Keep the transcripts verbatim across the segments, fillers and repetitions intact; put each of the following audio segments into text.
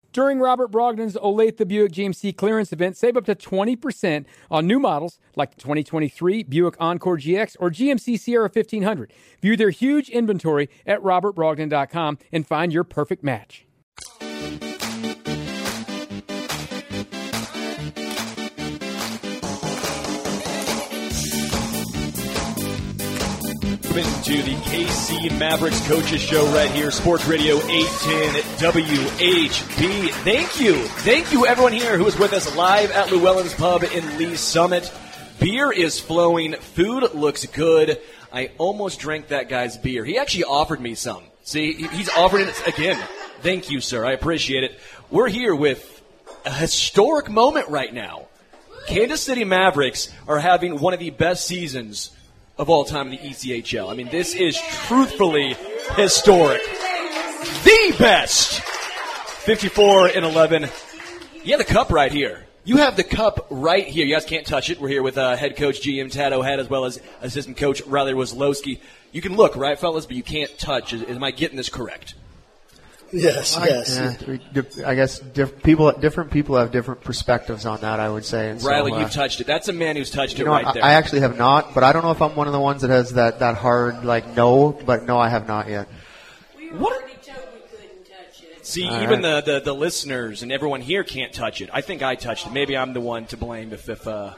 During Robert Brogdon's Olathe Buick G M C clearance event, save up to twenty percent on new models like the twenty twenty-three Buick Encore G X or G M C Sierra fifteen hundred. View their huge inventory at robert brogdon dot com and find your perfect match. To the K C Mavericks Coaches Show right here, Sports Radio eight ten W H B. Thank you. Thank you, everyone here who is with us live at Llewellyn's Pub in Lee Summit. Beer is flowing. Food looks good. I almost drank that guy's beer. He actually offered me some. See, he's offering it again. Thank you, sir. I appreciate it. We're here with a historic moment right now. Kansas City Mavericks are having one of the best seasons of all time in the E C H L. I mean, this is truthfully historic. The best! fifty-four and eleven. You have the cup right here. You have the cup right here. You guys can't touch it. We're here with uh, head coach G M Tad O'Head as well as assistant coach Riley Wozlowski. You can look, right, fellas, but you can't touch. Am I getting this correct? Yes, I, yes. Yeah, I guess diff- people, different people have different perspectives on that, I would say. And Riley, so, uh, you've touched it. That's a man who's touched you it know, right I, there. I actually have not, but I don't know if I'm one of the ones that has that, that hard, like, no, but no, I have not yet. We What? already told we couldn't touch it. See, All even right. the, the, the listeners and everyone here can't touch it. I think I touched it. Maybe I'm the one to blame if, if uh,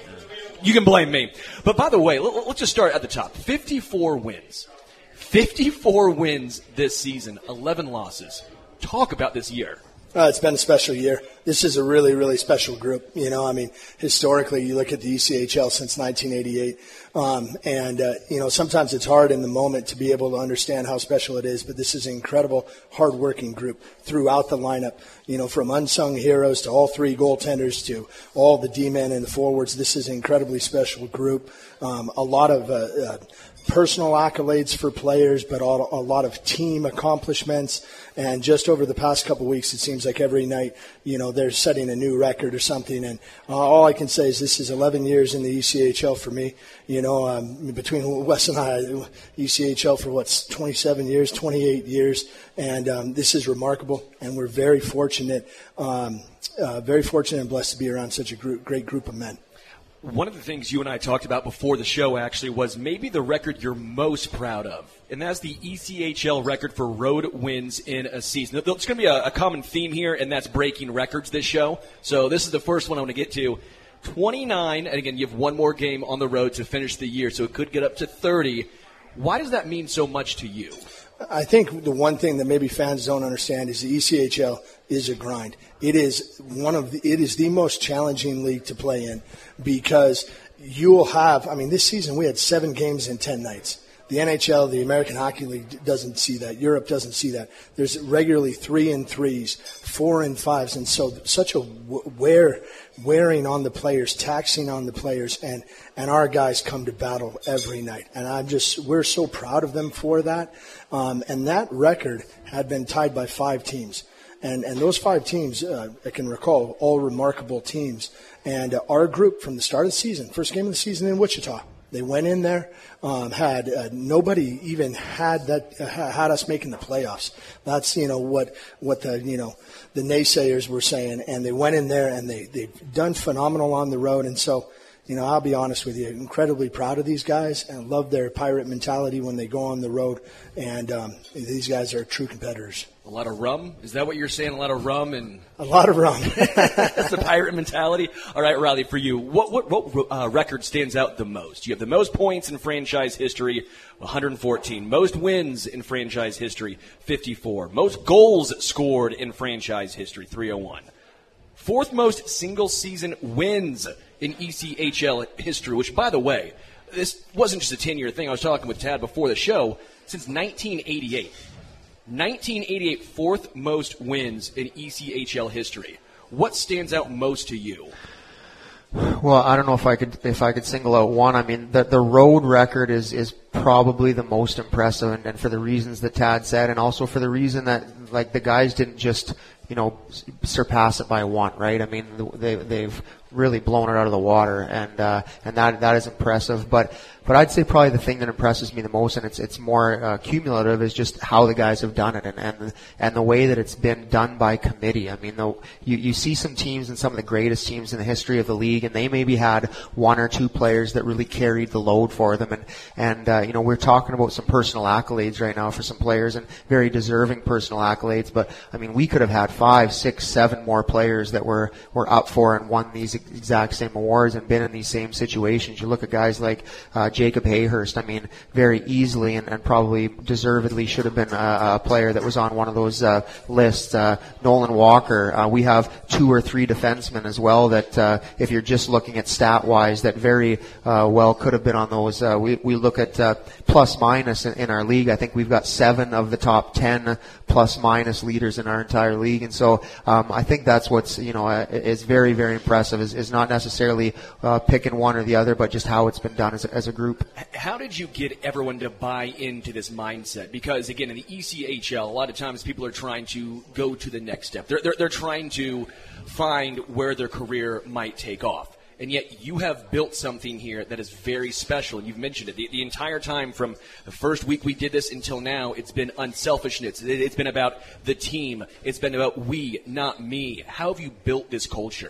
you can blame me. But by the way, let, let's just start at the top. fifty-four wins. fifty-four wins this season, eleven losses. Talk about this year. Uh, it's been a special year. This is a really, really special group. You know, I mean, historically, you look at the E C H L since nineteen eighty-eight, um, and, uh, you know, sometimes it's hard in the moment to be able to understand how special it is, but this is an incredible, hard-working group throughout the lineup, you know, from unsung heroes to all three goaltenders to all the D-men and the forwards. This is an incredibly special group. Um, a lot of uh, uh, personal accolades for players, but all, a lot of team accomplishments. And just over the past couple of weeks, it seems like every night, you know, they're setting a new record or something. And uh, all I can say is this is eleven years in the E C H L for me. You know, um, between Wes and I, E C H L for what's twenty-seven years, twenty-eight years. And um, this is remarkable. And we're very fortunate, um, uh, very fortunate and blessed to be around such a group, great group of men. One of the things you and I talked about before the show, actually, was maybe the record you're most proud of. And that's the E C H L record for road wins in a season. There's going to be a, a common theme here, and that's breaking records this show. So this is the first one I want to get to. twenty-nine, and again, you have one more game on the road to finish the year, so it could get up to thirty. Why does that mean so much to you? I think the one thing that maybe fans don't understand is the E C H L is a grind. It is one of the, it is the most challenging league to play in because you will have, I mean, this season we had seven games in ten nights. The N H L, the American Hockey League doesn't see that. Europe doesn't see that. There's regularly three and threes, four and fives, and so such a wear, wearing on the players, taxing on the players, and, and our guys come to battle every night. And I'm just, we're so proud of them for that. Um, and that record had been tied by five teams. And, and those five teams, uh, I can recall, all remarkable teams. And uh, our group from the start of the season, first game of the season in Wichita, they went in there, um, had uh, nobody even had that uh, had us making the playoffs. That's you know what what the you know the naysayers were saying, and they went in there and they they've done phenomenal on the road. And so, you know, I'll be honest with you, incredibly proud of these guys and love their pirate mentality when they go on the road. And um, these guys are true competitors. A lot of rum? Is that what you're saying? A lot of rum and a lot of rum. That's the pirate mentality. All right, Riley, for you, what what what uh, record stands out the most? You have the most points in franchise history, one hundred fourteen. Most wins in franchise history, fifty-four. Most goals scored in franchise history, three oh one. Fourth most single-season wins in E C H L history, which, by the way, this wasn't just a ten-year thing. I was talking with Tad before the show. Since nineteen eighty-eight. nineteen eighty-eight, fourth most wins in E C H L history. What stands out most to you? Well, I don't know if I could if I could single out one. I mean, the the road record is is probably the most impressive, and, and for the reasons that Tad said, and also for the reason that like the guys didn't just you know, surpass it by one, right? I mean, they, they've really blown it out of the water, and uh, and that that is impressive. But but I'd say probably the thing that impresses me the most, and it's it's more uh, cumulative, is just how the guys have done it, and and and the way that it's been done by committee. I mean, the, you you see some teams and some of the greatest teams in the history of the league, and they maybe had one or two players that really carried the load for them, and and uh, you know, we're talking about some personal accolades right now for some players, and very deserving personal accolades. But I mean, we could have had five, six, seven more players that were were up for and won these exact same awards and been in these same situations. You look at guys like uh, Jacob Hayhurst. I mean, very easily and, and probably deservedly should have been a, a player that was on one of those uh, lists. Uh, Nolan Walker. Uh, we have two or three defensemen as well that, uh, if you're just looking at stat-wise, that very uh, well could have been on those. Uh, we we look at uh, plus minus in, in our league. I think we've got seven of the top ten plus minus leaders in our entire league, and so um, I think that's what's you know uh, is very very impressive. Is, is not necessarily uh, picking one or the other, but just how it's been done as a, as a group. How did you get everyone to buy into this mindset? Because again, in the E C H L, a lot of times people are trying to go to the next step. They're they're, they're trying to find where their career might take off. And yet you have built something here that is very special, and you've mentioned it. The, the entire time from the first week we did this until now, it's been unselfishness. It, it's been about the team. It's been about we, not me. How have you built this culture?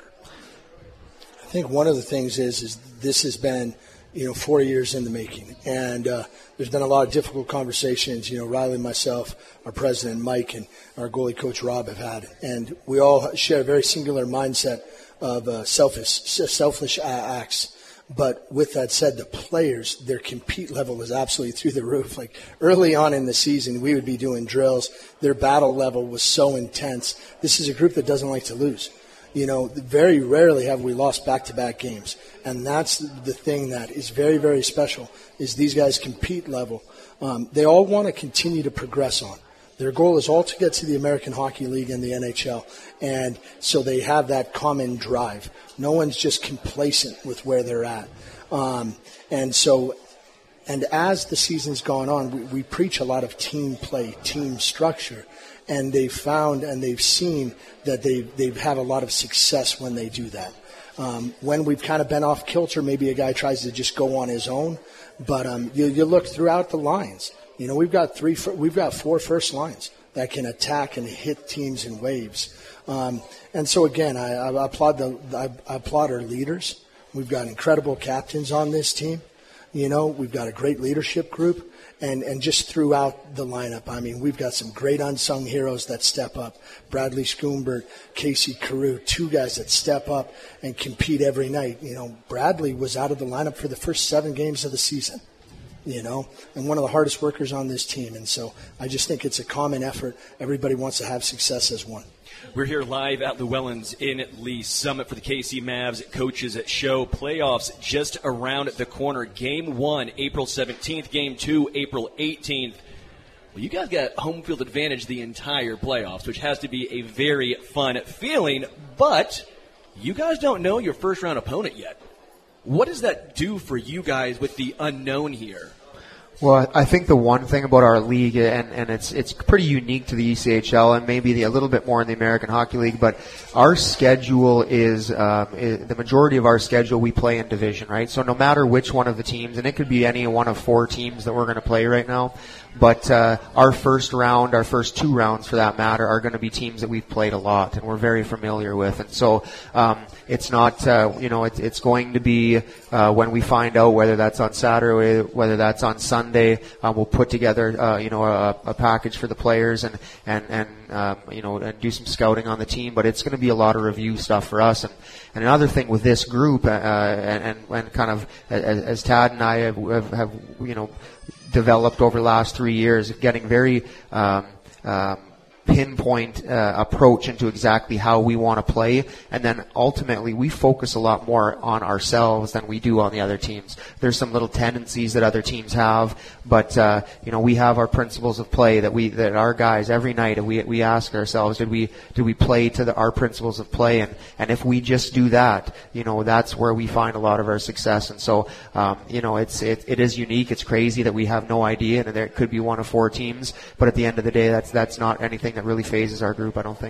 I think one of the things is is this has been, you know, four years in the making. And uh, there's been a lot of difficult conversations, you know, Riley, myself, our president, Mike, and our goalie coach, Rob, have had. And we all share a very singular mindset of uh, selfish, selfish acts. But with that said, the players, their compete level is absolutely through the roof. Like early on in the season, we would be doing drills. Their battle level was so intense. This is a group that doesn't like to lose. You know, very rarely have we lost back-to-back games. And that's the thing that is very, very special, is these guys' compete level. Um, they all want to continue to progress on. Their goal is all to get to the American Hockey League and the N H L. And so they have that common drive. No one's just complacent with where they're at. Um, and so, and as the season's gone on, we, we preach a lot of team play, team structure. And they've found and they've seen that they've, they've had a lot of success when they do that. Um, when we've kind of been off kilter, maybe a guy tries to just go on his own. But um, you, you look throughout the lines. You know, we've got three, we've got four first lines that can attack and hit teams in waves. Um, and so again, I, I applaud the, I, I applaud our leaders. We've got incredible captains on this team. You know, we've got a great leadership group. And, and just throughout the lineup, I mean, we've got some great unsung heroes that step up. Bradley Schoonberg, Casey Carew, two guys that step up and compete every night. You know, Bradley was out of the lineup for the first seven games of the season, you know, and one of the hardest workers on this team. And so I just think it's a common effort. Everybody wants to have success as one. We're here live at Llewellyn's in Lee Summit for the K C Mavs Coaches Show. Playoffs just around the corner. Game one, April seventeenth. Game two, April eighteenth. Well, you guys got home field advantage the entire playoffs, which has to be a very fun feeling. But you guys don't know your first-round opponent yet. What does that do for you guys with the unknown here? Well, I think the one thing about our league, and, and it's it's pretty unique to the E C H L and maybe the, a little bit more in the American Hockey League, but our schedule is, um, is, the majority of our schedule we play in division, right? So no matter which one of the teams, and it could be any one of four teams that we're going to play right now, but uh, our first round, our first two rounds for that matter, are going to be teams that we've played a lot and we're very familiar with. And so um, it's not, uh, you know, it, it's going to be uh, when we find out whether that's on Saturday, whether that's on Sunday, uh, we'll put together, uh, you know, a, a package for the players and and and um, you know, and do some scouting on the team. But it's going to be a lot of review stuff for us. And, and another thing with this group, uh, and, and and kind of as, as Tad and I have, have, have you know, developed over the last three years, getting very um, um, pinpoint uh, approach into exactly how we want to play, and then ultimately we focus a lot more on ourselves than we do on the other teams. There's some little tendencies that other teams have, but uh, you know, we have our principles of play that we that our guys every night we we ask ourselves, did we did we play to the, our principles of play, and and if we just do that, you know, that's where we find a lot of our success. And so um, you know, it's it, it is unique. It's crazy that we have no idea, and there could be one of four teams, but at the end of the day, that's that's not anything that really phases our group, I don't think.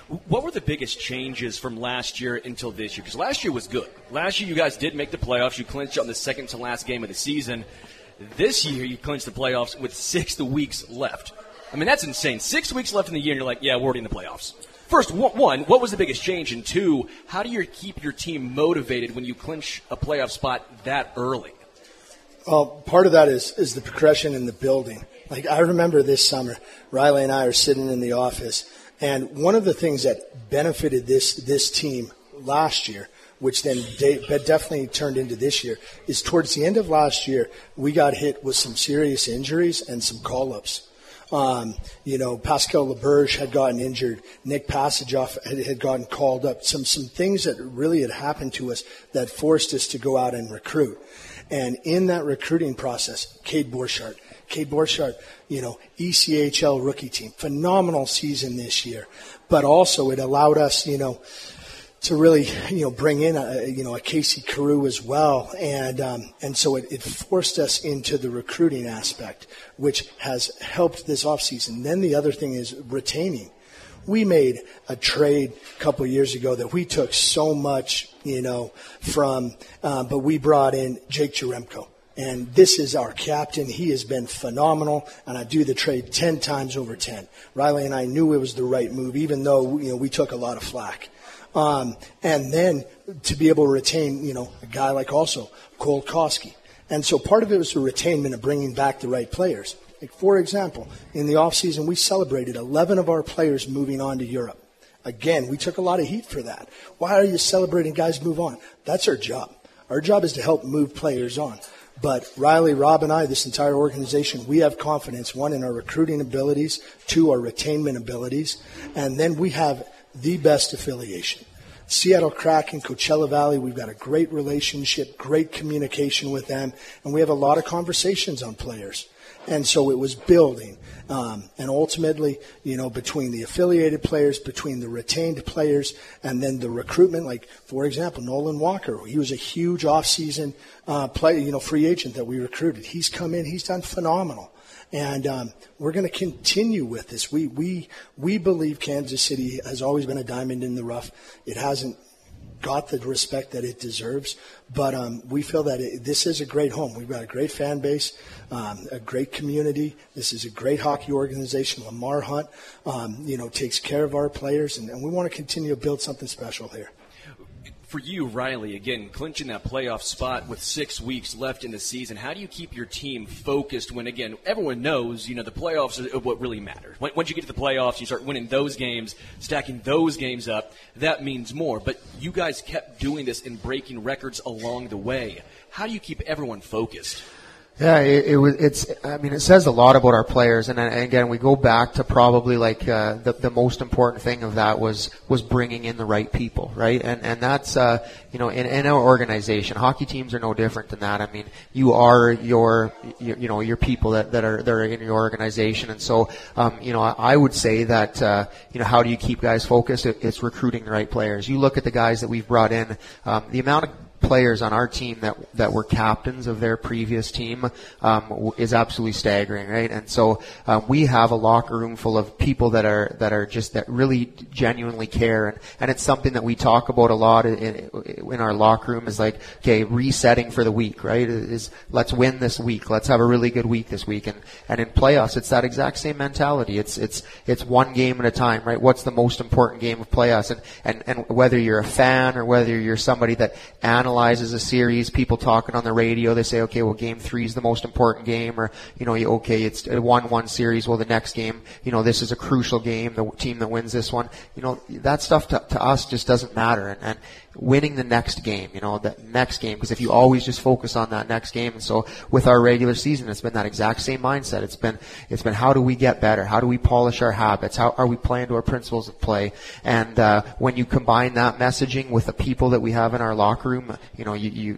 What were the biggest changes from last year until this year? Because last year was good. Last year you guys did make the playoffs. You clinched on the second to last game of the season. This year you clinched the playoffs with six weeks left. I mean, that's insane. Six weeks left in the year, and you're like, yeah, we're already in the playoffs. First, one, what was the biggest change? And two, how do you keep your team motivated when you clinch a playoff spot that early? Well, part of that is, is the progression in the building. Like, I remember this summer, Riley and I are sitting in the office, and one of the things that benefited this this team last year, which then de- definitely turned into this year, is towards the end of last year, we got hit with some serious injuries and some call-ups. Um, you know, Pascal Laberge had gotten injured. Nick Passageoff had, had gotten called up. Some some things that really had happened to us that forced us to go out and recruit. And in that recruiting process, Cade Borchardt, Cade Borchardt, you know, E C H L rookie team, phenomenal season this year. But also it allowed us, you know, to really, you know, bring in a, you know, a Casey Carew as well. And, um, and so it, it forced us into the recruiting aspect, which has helped this offseason. Then the other thing is retaining. We made a trade a couple of years ago that we took so much, you know, from, um, but we brought in Jake Jaremko. And this is our captain. He has been phenomenal, and I do the trade ten times over ten. Riley and I knew it was the right move, even though, you know, we took a lot of flack. Um, and then to be able to retain, you know, a guy like also Cole Koski. And so part of it was the retainment of bringing back the right players. Like, for example, in the offseason, we celebrated eleven of our players moving on to Europe. Again, we took a lot of heat for that. Why are you celebrating guys move on? That's our job. Our job is to help move players on. But Riley, Rob, and I, this entire organization, we have confidence, one, in our recruiting abilities, two, our retainment abilities, and then we have the best affiliation. Seattle Kraken, Coachella Valley, we've got a great relationship, great communication with them, and we have a lot of conversations on players. And so it was building. Um, and ultimately, you know, between the affiliated players, between the retained players, and then the recruitment, like, for example, Nolan Walker, he was a huge off-season uh, play, you know, free agent that we recruited. He's come in, he's done phenomenal. And um, we're going to continue with this. We, we, we believe Kansas City has always been a diamond in the rough. It hasn't got the respect that it deserves, but um, we feel that it, this is a great home. We've got a great fan base, um, a great community. This is a great hockey organization. Lamar Hunt, um, you know, takes care of our players, and, and we want to continue to build something special here. For you, Riley, again, clinching that playoff spot with six weeks left in the season, how do you keep your team focused when, again, everyone knows, you know, the playoffs are what really matters. Once you get to the playoffs, you start winning those games, stacking those games up, that means more. But you guys kept doing this and breaking records along the way. How do you keep everyone focused? Yeah, it, it was. It's. I mean, it says a lot about our players, and, and again, we go back to probably like uh, the the most important thing of that was was bringing in the right people, right? And and that's uh, you know, in, in our organization, hockey teams are no different than that. I mean, you are your, your you know your people that, that are that are in your organization, and so um, you know, I, I would say that uh, you know, how do you keep guys focused? It, it's recruiting the right players. You look at the guys that we've brought in, um, the amount of players on our team that that were captains of their previous team um, is absolutely staggering, right? And so um, we have a locker room full of people that are that are just that really genuinely care, and, and it's something that we talk about a lot in, in our locker room. Is like, okay, resetting for the week, right? Is let's win this week, let's have a really good week this week, and and in playoffs, it's that exact same mentality. It's it's it's one game at a time, right? What's the most important game of playoffs, and and and whether you're a fan or whether you're somebody that analyzes analyzes a series, people talking on the radio, they say, okay, well, game three is the most important game, or, you know, okay, it's a one one series, well, the next game, you know, this is a crucial game, the team that wins this one, you know, that stuff to, to us just doesn't matter, and, and winning the next game, you know, the next game, because if you always just focus on that next game, and so with our regular season, it's been that exact same mindset. It's been, it's been how do we get better? How do we polish our habits? How are we playing to our principles of play? And uh, when you combine that messaging with the people that we have in our locker room, you know, you, you that,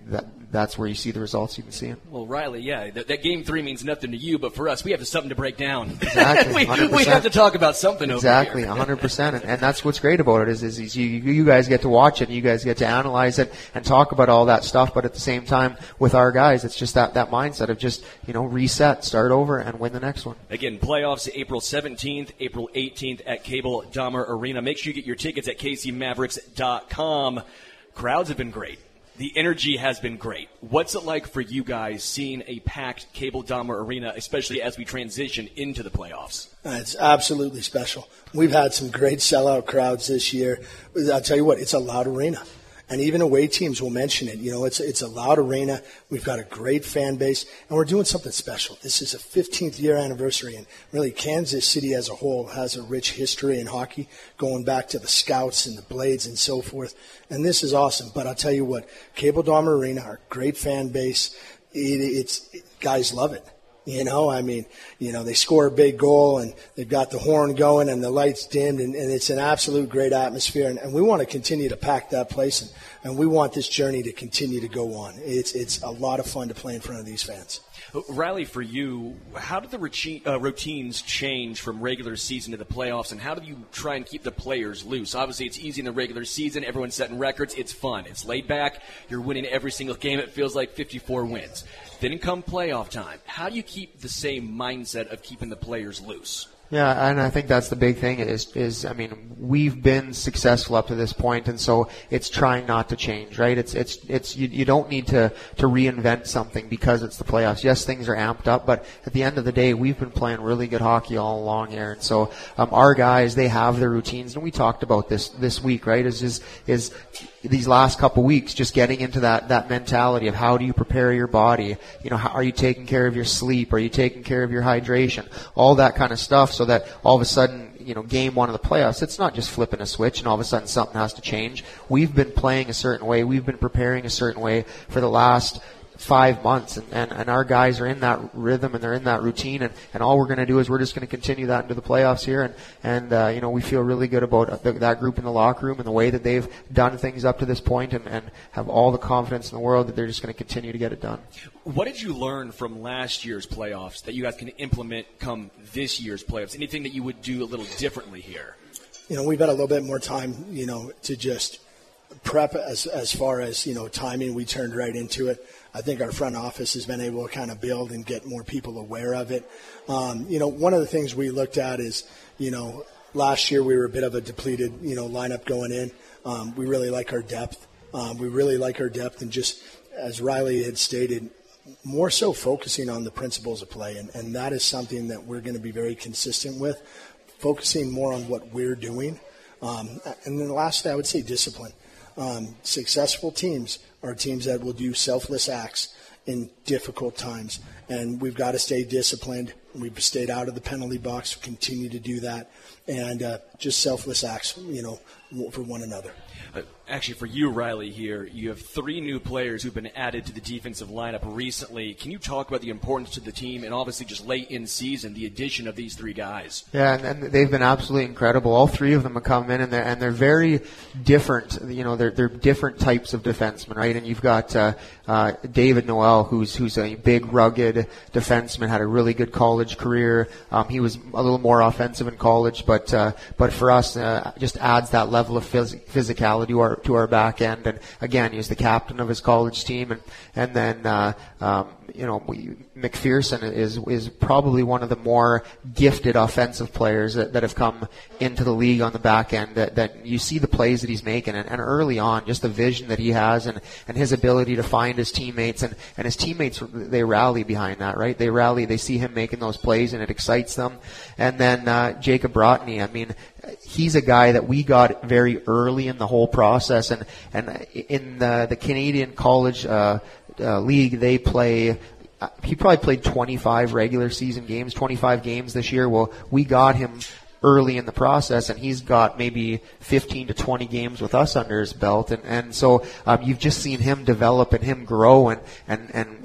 that's where you see the results you can see. Well, Riley, yeah, that, that game three means nothing to you, but for us, we have something to break down. Exactly, we, we have to talk about something exactly, over here. one hundred percent. And, and that's what's great about it is, is, is you, you guys get to watch it, and you guys get to analyze it and talk about all that stuff, but at the same time, with our guys, it's just that, that mindset of just, you know, reset, start over, and win the next one. Again, playoffs April seventeenth, April eighteenth at Cable Dahmer Arena. Make sure you get your tickets at K C Mavericks dot com. Crowds have been great. The energy has been great. What's it like for you guys seeing a packed Cable Dahmer Arena, especially as we transition into the playoffs? Uh, it's absolutely special. We've had some great sellout crowds this year. I'll tell you what, it's a loud arena. And even away teams will mention it. You know, it's it's a loud arena. We've got a great fan base, and we're doing something special. This is a fifteenth year anniversary, and really Kansas City as a whole has a rich history in hockey, going back to the Scouts and the Blades and so forth. And this is awesome. But I'll tell you what, Cable Dahmer Arena, our great fan base, it, it's it, guys love it. You know, I mean, you know, they score a big goal and they've got the horn going and the lights dimmed, and, and it's an absolute great atmosphere. And, and we want to continue to pack that place, and, and we want this journey to continue to go on. It's it's a lot of fun to play in front of these fans. Riley, for you, how do the routine, uh, routines change from regular season to the playoffs, and how do you try and keep the players loose? Obviously, it's easy in the regular season. Everyone's setting records. It's fun. It's laid back. You're winning every single game. It feels like fifty-four wins. Then come playoff time. How do you keep the same mindset of keeping the players loose? Yeah, and I think that's the big thing is, is, I mean, we've been successful up to this point, and so it's trying not to change, right? It's, it's, it's, you, you don't need to, to reinvent something because it's the playoffs. Yes, things are amped up, but at the end of the day, we've been playing really good hockey all along here, and so, um, our guys, they have their routines, and we talked about this, this week, right? Is, is, is, these last couple weeks, just getting into that, that mentality of how do you prepare your body? You know, how, are you taking care of your sleep? Are you taking care of your hydration? All that kind of stuff, so that all of a sudden, you know, game one of the playoffs, it's not just flipping a switch and all of a sudden something has to change. We've been playing a certain way. We've been preparing a certain way for the last five months, and, and, and our guys are in that rhythm and they're in that routine, and, and all we're going to do is we're just going to continue that into the playoffs here, and, and uh, you know, we feel really good about the, that group in the locker room and the way that they've done things up to this point, and, and have all the confidence in the world that they're just going to continue to get it done. What did you learn from last year's playoffs that you guys can implement come this year's playoffs? Anything that you would do a little differently here? You know, we've had a little bit more time, you know, to just prep as as far as, you know, timing. We turned right into it. I think our front office has been able to kind of build and get more people aware of it. Um, you know, one of the things we looked at is, you know, last year we were a bit of a depleted, you know, lineup going in. Um, we really like our depth. Um, we really like our depth, and just as Riley had stated, more so focusing on the principles of play. And, and that is something that we're going to be very consistent with, focusing more on what we're doing. Um, and then lastly, I would say discipline. Um, successful teams are teams that will do selfless acts in difficult times, and we've got to stay disciplined. We've stayed out of the penalty box, continue to do that, and uh, just selfless acts, you know, for one another. Uh, actually, for you, Riley, here, you have three new players who've been added to the defensive lineup recently. Can you talk about the importance to the team, and obviously just late in season, the addition of these three guys? Yeah, and, and they've been absolutely incredible. All three of them have come in, and they're, and they're very different. You know, they're, they're different types of defensemen, right? And you've got uh, uh, David Noel, who's who's a big, rugged defenseman, had a really good college career. Um, he was a little more offensive in college, but uh, but for us, uh, just adds that level of phys- physicality to our to our back end. And again, he's the captain of his college team, and and then uh, um, you know we, McPherson is is probably one of the more gifted offensive players that, that have come into the league on the back end. That, that you see the plays that he's making, and, and early on, just the vision that he has, and, and his ability to find his teammates, and, and his teammates, they rally behind that, right? They rally, they see him making those plays, and it excites them. And then uh, Jacob Brotny, I mean, he's a guy that we got very early in the whole process, and and in the, the Canadian College uh, uh, League, they play. Uh, he probably played twenty-five regular season games, twenty-five games this year. Well, we got him early in the process, and he's got maybe fifteen to twenty games with us under his belt, and and so um, you've just seen him develop and him grow, and and and and.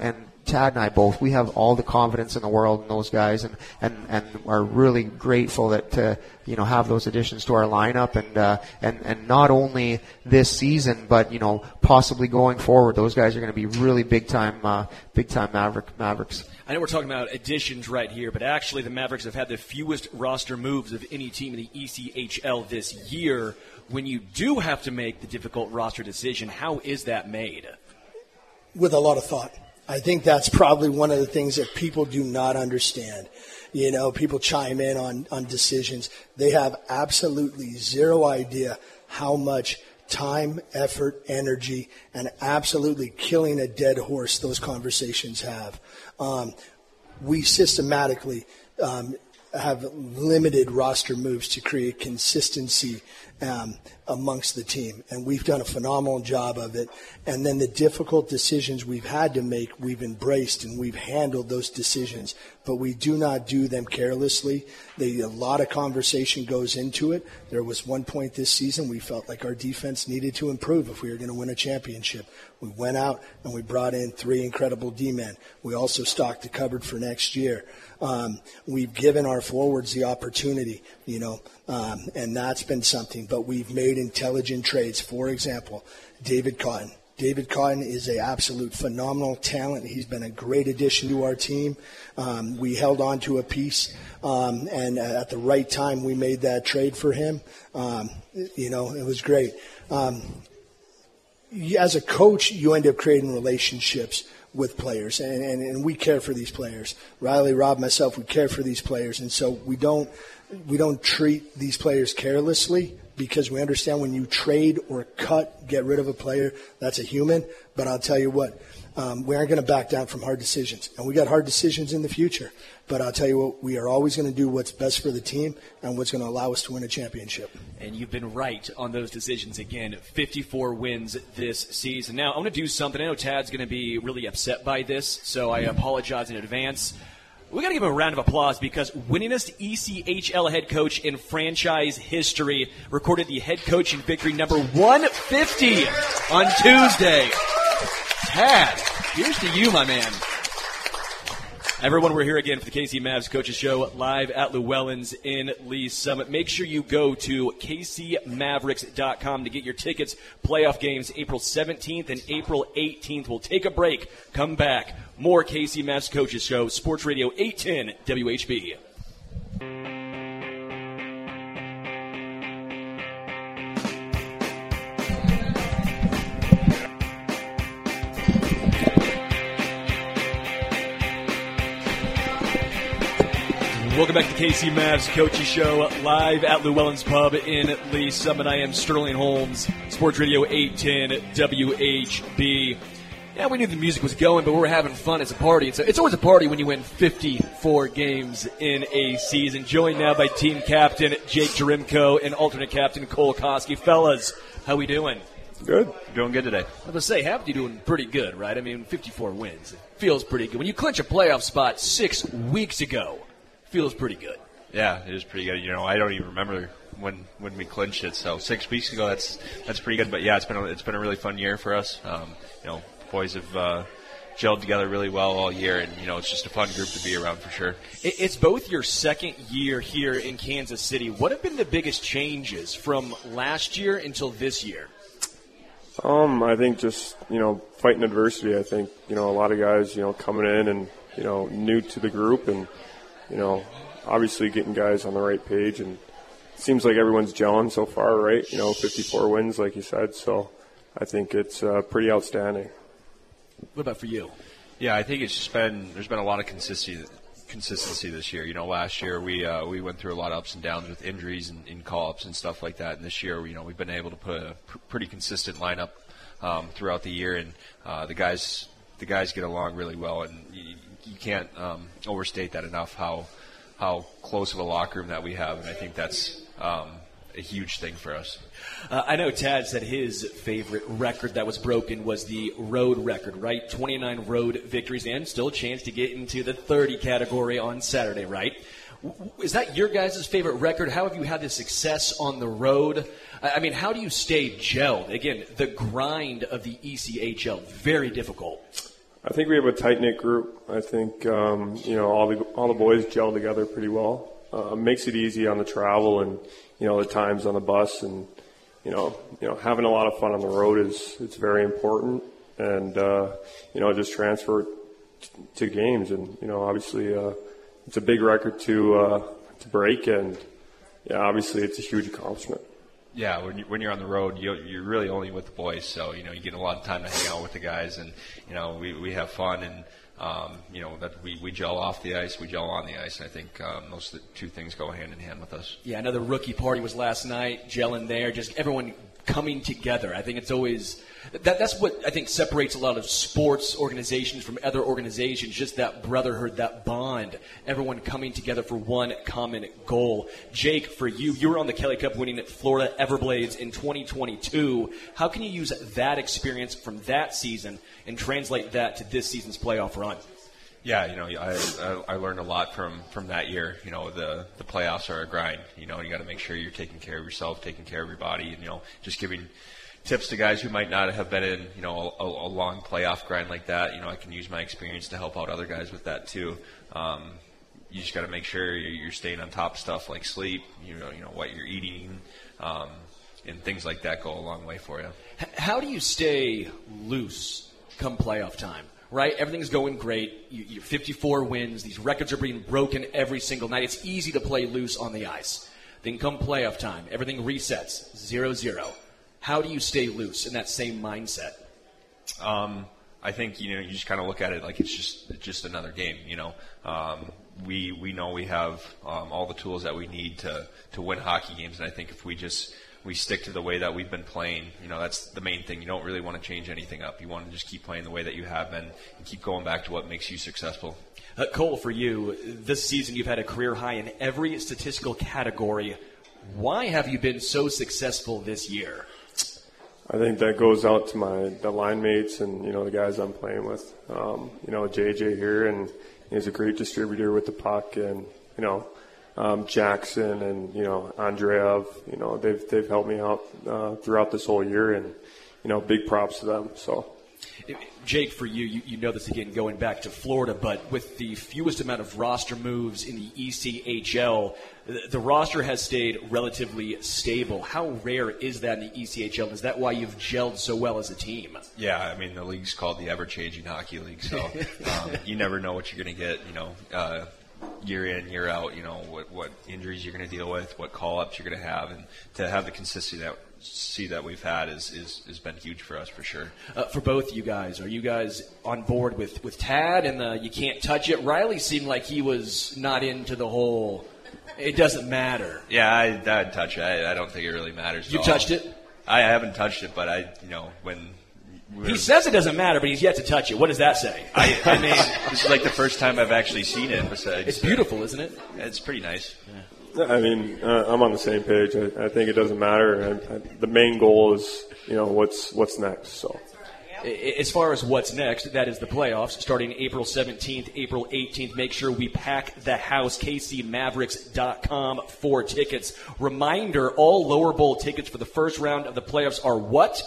Tad and I both, we have all the confidence in the world in those guys, and, and, and are really grateful that to you know have those additions to our lineup, and uh, and and not only this season, but you know possibly going forward, those guys are going to be really big time, uh, big time Maverick Mavericks. I know we're talking about additions right here, but actually the Mavericks have had the fewest roster moves of any team in the E C H L this year. When you do have to make the difficult roster decision, how is that made? With a lot of thought. I think that's probably one of the things that people do not understand. You know, people chime in on, on decisions. They have absolutely zero idea how much time, effort, energy, and absolutely killing a dead horse those conversations have. Um, we systematically um, have limited roster moves to create consistency um, amongst the team, and we've done a phenomenal job of it. And then the difficult decisions we've had to make, we've embraced and we've handled those decisions, but we do not do them carelessly. They, a lot of conversation goes into it. There was one point this season we felt like our defense needed to improve if we were going to win a championship. We went out and we brought in three incredible D-men. We also stocked the cupboard for next year. Um, we've given our forwards the opportunity, you know, um, and that's been something. But we've made intelligent trades. For example, David Cotton. David Cotton is an absolute phenomenal talent. He's been a great addition to our team. Um, we held on to a piece, um, and at the right time we made that trade for him. Um, you know, it was great. Um, as a coach, you end up creating relationships with players, and, and, and we care for these players. Riley, Rob, myself, we care for these players, and so we don't we don't treat these players carelessly, because we understand when you trade or cut, get rid of a player, that's a human. But I'll tell you what, um, we aren't going to back down from hard decisions, and we got hard decisions in the future. But I'll tell you what, we are always going to do what's best for the team and what's going to allow us to win a championship. And you've been right on those decisions again. fifty-four wins this season. Now, I want to do something. I know Tad's going to be really upset by this, so I apologize in advance. We got to give him a round of applause because winningest E C H L head coach in franchise history recorded the head coaching victory number one fifty on Tuesday. Tad, here's to you, my man. Everyone, we're here again for the K C Mavs Coaches Show live at Llewellyn's in Lee Summit. Make sure you go to K C Mavericks dot com to get your tickets. Playoff games April seventeenth and April eighteenth. We'll take a break, come back. More K C Mavs Coaches Show, Sports Radio eight ten W H B. Welcome back to K C Mavs Coaches Show, live at Llewellyn's Pub in Lee Summit. I am Sterling Holmes, Sports Radio eight ten W H B. Yeah, we knew the music was going, but we're having fun. It's a party. It's, a, it's always a party when you win fifty-four games in a season. Joined now by team captain Jake Jerimko and alternate captain Cole Koski. Fellas, how we doing? Good. Doing good today. I was going to say, have to doing pretty good, right? I mean, fifty-four wins. It feels pretty good. When you clinch a playoff spot six weeks ago, feels pretty good. Yeah, it is pretty good. You know, I don't even remember when, when we clinched it. So six weeks ago, that's that's pretty good. But yeah, it's been a, it's been a really fun year for us. Um, you know, boys have uh, gelled together really well all year, and you know, it's just a fun group to be around for sure. It's both your second year here in Kansas City. What have been the biggest changes from last year until this year? Um, I think just you know fighting adversity. I think you know a lot of guys you know coming in and you know new to the group and. You know, obviously getting guys on the right page, and it seems like everyone's gelling so far, right? You know, fifty-four wins, like you said, so I think it's uh, pretty outstanding. What about for you? Yeah, I think it's just been there's been a lot of consistency consistency this year. You know, last year we uh, we went through a lot of ups and downs with injuries and, and call-ups and stuff like that, and this year, you know, we've been able to put a pr- pretty consistent lineup um, throughout the year, and uh, the guys the guys get along really well, and you, you can't um, overstate that enough how how close of a locker room that we have, and I think that's um, a huge thing for us. Uh, I know Tad said his favorite record that was broken was the road record, right? twenty-nine road victories and still a chance to get into the thirty category on Saturday, right? Is that your guys' favorite record? How have you had the success on the road? I mean, how do you stay gelled? Again, the grind of the E C H L, very difficult. I think we have a tight knit group. I think um, you know all the all the boys gel together pretty well. Uh, makes it easy on the travel and you know the times on the bus, and you know you know having a lot of fun on the road is it's very important. And uh, you know just transfer it t- to games, and you know obviously uh, it's a big record to uh, to break, and yeah, obviously it's a huge accomplishment. Yeah, when, you, when you're on the road, you, you're really only with the boys, so you know you get a lot of time to hang out with the guys, and you know we, we have fun, and um, you know that we, we gel off the ice, we gel on the ice, and I think um, those two things go hand in hand with us. Yeah, another rookie party was last night, gelling there, just everyone coming together. I think it's always that that's what I think separates a lot of sports organizations from other organizations, just that brotherhood, that bond, everyone coming together for one common goal. Jake, for you, you were on the Kelly Cup winning Florida Everblades in twenty twenty-two. How can you use that experience from that season and translate that to this season's playoff run? Yeah, you know, I, I I learned a lot from, from that year. You know, the, the playoffs are a grind. You know, you got to make sure you're taking care of yourself, taking care of your body, and, you know, just giving tips to guys who might not have been in, you know, a, a long playoff grind like that. You know, I can use my experience to help out other guys with that too. Um, you just got to make sure you're, you're staying on top of stuff like sleep, you know, you know what you're eating, um, and things like that go a long way for you. How do you stay loose come playoff time? Right, everything's going great. You, you fifty-four wins. These records are being broken every single night. It's easy to play loose on the ice. Then come playoff time, everything resets, zero zero. How do you stay loose in that same mindset? Um, I think you know you just kind of look at it like it's just it's just another game. You know, um, we we know we have um, all the tools that we need to to win hockey games, and I think if we just we stick to the way that we've been playing, you know, that's the main thing. You don't really want to change anything up. You want to just keep playing the way that you have been and keep going back to what makes you successful. Uh, Cole, for you, this season you've had a career high in every statistical category. Why have you been so successful this year? I think that goes out to my the line mates and, you know, the guys I'm playing with. Um, you know, J J here, and he's a great distributor with the puck, and, you know, Um, Jackson and, you know, Andreev, you know, they've they've helped me out uh, throughout this whole year, and, you know, big props to them. So, Jake, for you, you, you know this again going back to Florida, but with the fewest amount of roster moves in the E C H L, the, the roster has stayed relatively stable. How rare is that in the E C H L? Is that why you've gelled so well as a team? Yeah, I mean, the league's called the ever-changing hockey league, so um, you never know what you're going to get, you know, uh, year in, year out, you know, what, what injuries you're going to deal with, what call-ups you're going to have, and to have the consistency that see that we've had is, is has been huge for us for sure. Uh, for both you guys, are you guys on board with, with Tad and the you can't touch it? Riley seemed like he was not into the whole, it doesn't matter. Yeah, I, I'd touch it. I, I don't think it really matters. You touched it? I haven't touched it, but I, you know, when He says it doesn't matter, but he's yet to touch it. What does that say? I, I mean, this is like the first time I've actually seen it. Besides, it's beautiful, isn't it? It's pretty nice. Yeah. I mean, uh, I'm on the same page. I, I think it doesn't matter. I, I, the main goal is, you know, what's what's next. So, as far as what's next, that is the playoffs starting April seventeenth, April eighteenth. Make sure we pack the house. K C Mavericks dot com for tickets. Reminder: all lower bowl tickets for the first round of the playoffs are what?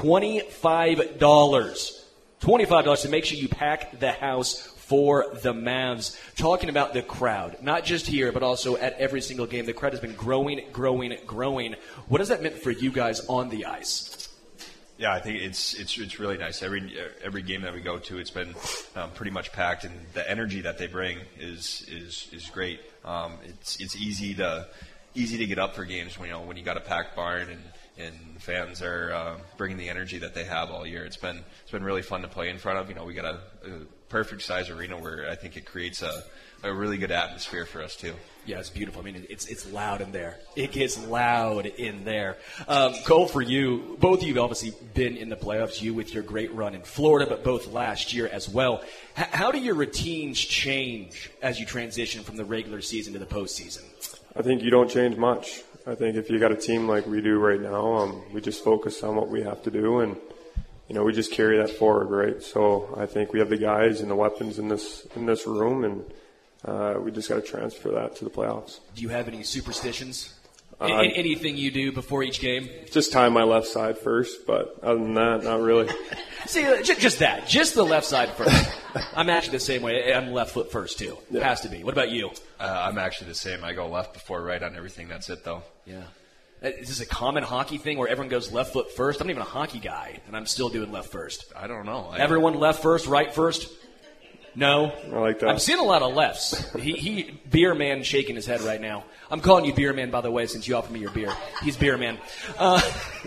twenty-five dollars. twenty-five dollars, so make sure you pack the house for the Mavs. Talking about the crowd, not just here, but also at every single game. The crowd has been growing, growing, growing. What has that meant for you guys on the ice? Yeah, I think it's it's it's really nice. Every every game that we go to, it's been um, pretty much packed, and the energy that they bring is is is great. Um, it's it's easy to easy to get up for games when you know when you got a packed barn and. and fans are uh, bringing the energy that they have all year. It's been it's been really fun to play in front of. You know, we got a, a perfect size arena where I think it creates a, a really good atmosphere for us too. Yeah, it's beautiful. I mean, it's it's loud in there. It gets loud in there. Um, Cole, for you, both of you have obviously been in the playoffs. You with your great run in Florida, but both last year as well. H- how do your routines change as you transition from the regular season to the postseason? I think you don't change much. I think if you got a team like we do right now, um, we just focus on what we have to do, and you know we just carry that forward, right? So I think we have the guys and the weapons in this in this room, and uh, we just got to transfer that to the playoffs. Do you have any superstitions? Uh, A- anything you do before each game? Just time my left side first, but other than that, not really. See, uh, j- just that. Just the left side first. I'm actually the same way. I'm left foot first, too. Yeah. Has to be. What about you? Uh, I'm actually the same. I go left before right on everything. That's it, though. Yeah. Uh, Is this a common hockey thing where everyone goes left foot first? I'm not even a hockey guy, and I'm still doing left first. I don't know. I, Everyone left first, right first? No. I like that. I'm seeing a lot of lefts. He, he, Beer Man shaking his head right now. I'm calling you Beer Man, by the way, since you offered me your beer. He's Beer Man. Uh,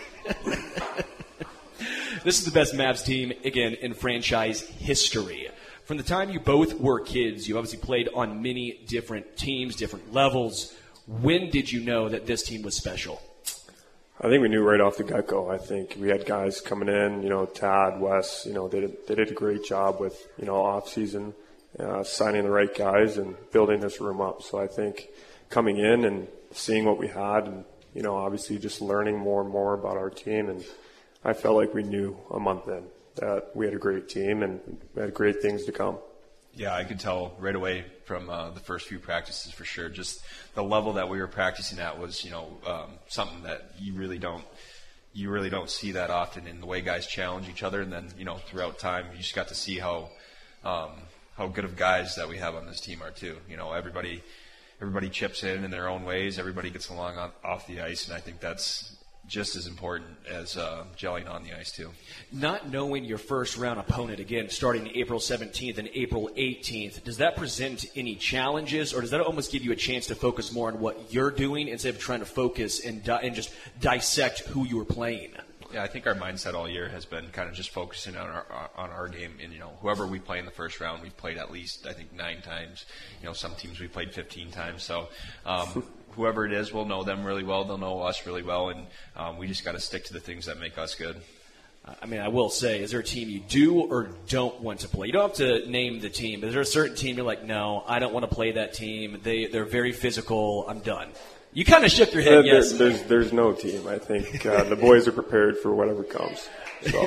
this is the best Mavs team, again, in franchise history. From the time you both were kids, you obviously played on many different teams, different levels. When did you know that this team was special? I think we knew right off the get-go. I think we had guys coming in, you know, Tad, Wes, you know, they did, they did a great job with, you know, off-season, uh, signing the right guys and building this room up. So I think coming in and seeing what we had and, you know, obviously just learning more and more about our team. And I felt like we knew a month in that we had a great team and we had great things to come. Yeah, I could tell right away from uh, the first few practices for sure. Just the level that we were practicing at was, you know, um, something that you really don't, you really don't see that often in the way guys challenge each other. And then, you know, throughout time, you just got to see how, um, how good of guys that we have on this team are too. You know, everybody, everybody chips in in their own ways. Everybody gets along on, off the ice, and I think that's just as important as uh, gelling on the ice too. Not knowing your first round opponent, again, starting April seventeenth and April eighteenth, does that present any challenges, or does that almost give you a chance to focus more on what you're doing instead of trying to focus and, di- and just dissect who you were playing? Yeah, I think our mindset all year has been kind of just focusing on our on our game, and you know, whoever we play in the first round, we've played at least I think nine times. You know, some teams we played fifteen times. So, um, whoever it is, we'll know them really well. They'll know us really well, and um, we just got to stick to the things that make us good. I mean, I will say, is there a team you do or don't want to play? You don't have to name the team, but is there a certain team you're like, no, I don't want to play that team. They they're very physical. I'm done. You kind of shook your head, Uh, there- yes. There's there's no team. I think uh, the boys are prepared for whatever comes. So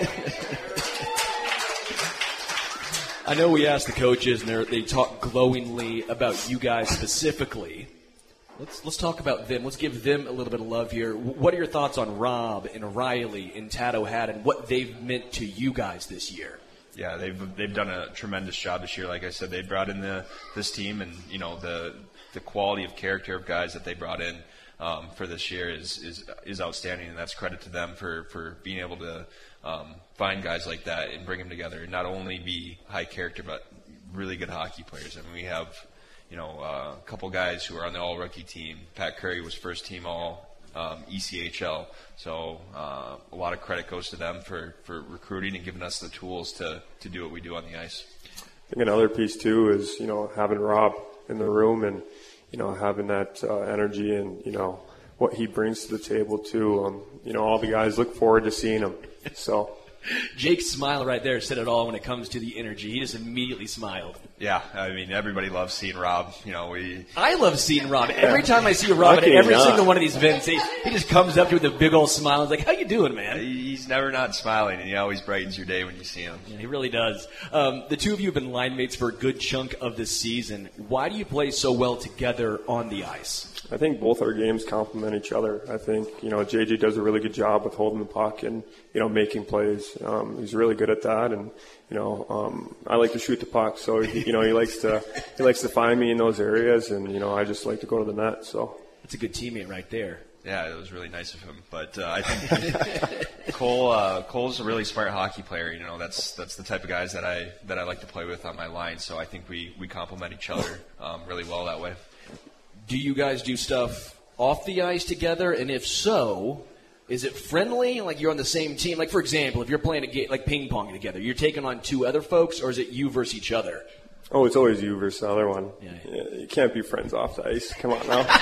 I know we asked the coaches, and they're- they talk glowingly about you guys specifically. Let's let's talk about them. Let's give them a little bit of love here. What are your thoughts on Rob and Riley and Tad O'Haddon, what they've meant to you guys this year? Yeah, they've they've done a tremendous job this year. Like I said, they brought in the this team, and you know the the quality of character of guys that they brought in um, for this year is, is is outstanding, and that's credit to them for, for being able to um, find guys like that and bring them together, and not only be high character but really good hockey players. I mean, we have you know uh, a couple guys who are on the all rookie team. Pat Curry was first team all um, E C H L, so uh, a lot of credit goes to them for, for recruiting and giving us the tools to, to do what we do on the ice. I think another piece too is you know having Rob in the room and you know having that uh, energy and you know what he brings to the table too. Um, you know all the guys look forward to seeing him. So Jake's smile right there said it all when it comes to the energy. He just immediately smiled. Yeah, I mean, everybody loves seeing Rob. You know, we. I love seeing Rob. Every time I see Rob at Okay, every not. single one of these events, he, he just comes up to you with a big old smile. He's like, how you doing, man? He's never not smiling, and he always brightens your day when you see him. Yeah, he really does. Um, the two of you have been line mates for a good chunk of this season. Why do you play so well together on the ice? I think both our games complement each other. I think, you know, J J does a really good job with holding the puck and, you know, making plays. Um, he's really good at that. And, you know, um, I like to shoot the puck. So, he, you know, he likes to, he likes to find me in those areas. And, you know, I just like to go to the net. So That's a good teammate right there. Yeah, it was really nice of him. But uh, I think Cole uh, Cole's a really smart hockey player. You know, that's that's the type of guys that I that I like to play with on my line. So I think we, we complement each other um, really well that way. Do you guys do stuff off the ice together? And if so, is it friendly? Like you're on the same team? Like, for example, if you're playing a game like ping pong together, you're taking on two other folks, or is it you versus each other? Oh, it's always you versus the other one. Yeah. Yeah, you can't be friends off the ice. Come on now.